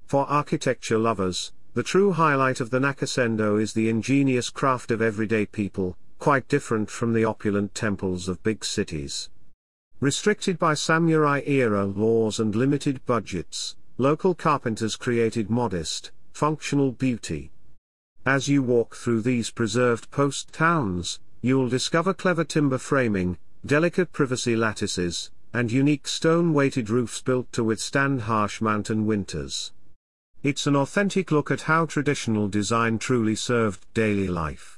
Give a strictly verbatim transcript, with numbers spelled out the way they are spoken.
For architecture lovers, the true highlight of the Nakasendo is the ingenious craft of everyday people, quite different from the opulent temples of big cities. Restricted by samurai-era laws and limited budgets, local carpenters created modest, functional beauty. As you walk through these preserved post towns, you'll discover clever timber framing, delicate privacy lattices, and unique stone-weighted roofs built to withstand harsh mountain winters. It's an authentic look at how traditional design truly served daily life.